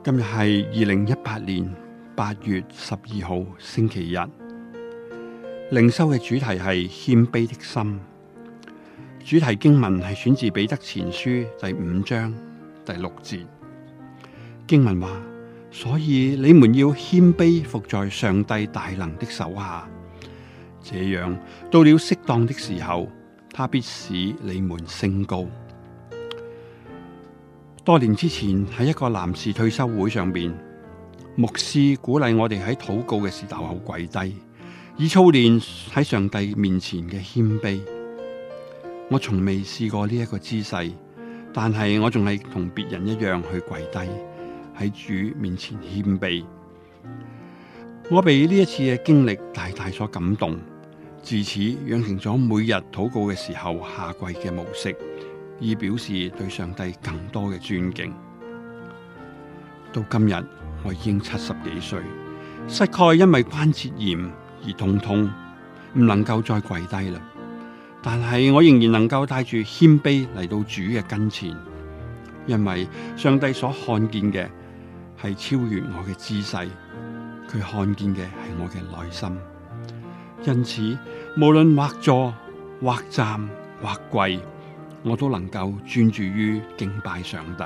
今日係2018年8月12號星期日，靈修嘅主題係謙卑的心。主題經文係選自彼得前書第5章第6節。經文話：所以你們要謙卑服在上帝大能的手下，這樣到了適當的時候，他必使你們升高。多年之前喺一個男士退休會上邊，牧師鼓勵我哋喺禱告嘅時候跪低，以操練喺上帝面前嘅謙卑。我從未試過呢一個姿勢，但係我仲係同別人一樣去跪低喺主面前謙卑。我被呢一次嘅經歷大大所感動，自此養成咗每日禱告嘅時候下跪嘅模式，以表示對上帝更多嘅尊敬。到今日我已經70幾歲，膝蓋因為關節炎而痛，唔能夠再跪低啦。但係我仍然能夠帶住謙卑嚟到主嘅跟前，因為上帝所看見嘅係超越我嘅姿勢，佢看見嘅係我嘅內心。因此，無論或坐、或站、或跪，我都能夠專注於敬拜上帝。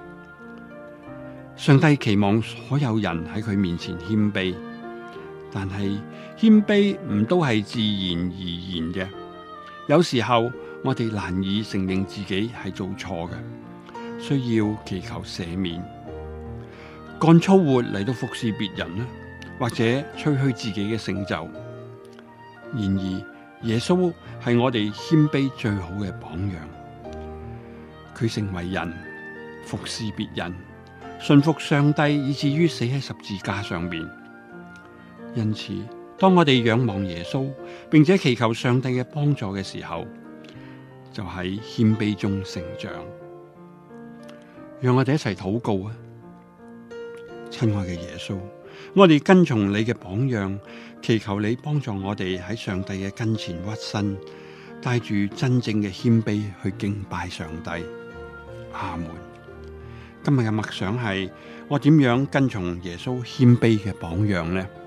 上帝期望所有人喺佢面前謙卑，但係謙卑唔都係自然而然嘅。有時候我哋難以承認自己係做錯嘅，需要祈求赦免，幹粗活嚟到服侍別人啦，或者吹噓自己嘅成就。然而，耶穌係我哋謙卑最好嘅榜樣。佢成為人，服侍別人，順服上帝，以至於死喺十字架上面。因此，當我哋仰望耶穌，並且祈求上帝嘅幫助嘅時候，就喺謙卑中成長。讓我哋一齊禱告啊！親愛嘅耶穌，我哋跟從你嘅榜樣，祈求你幫助我哋喺上帝嘅跟前屈身，帶住真正嘅謙卑去敬拜上帝。阿門。今日嘅默想係：我點樣跟從耶穌謙卑嘅榜樣呢？